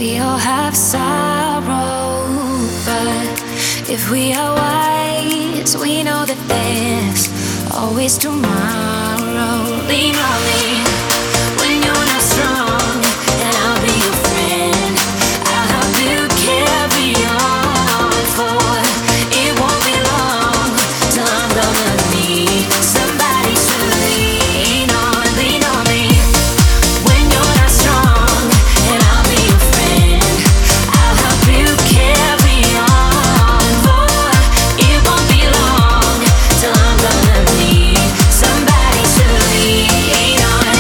We all have sorrow, but if we are wise, we know that there's always tomorrow. Lean on me when you're not strong, and I'll be your friend. I'll help you carry on, for it won't be long till I'm gonna need somebody to lean on. Lean on me when you're not strong, and I'll be your friend. I'll help you carry on, for it won't be long till I'm gonna need somebody to lean on.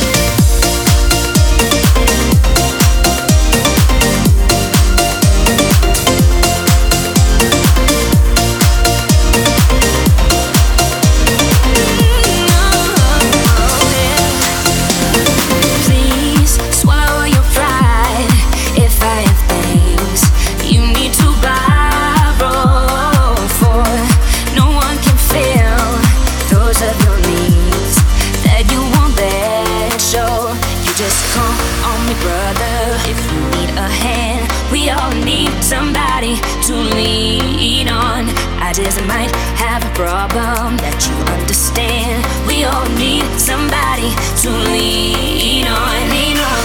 Please swallow your pride if I have things you need to borrow, for no one can fill those of your needs that you won't let show. You just call on me, brother, if you need a hand. We all need somebody to lean on. I just might have a problem that you understand. We all need somebody to lean on. Lean on.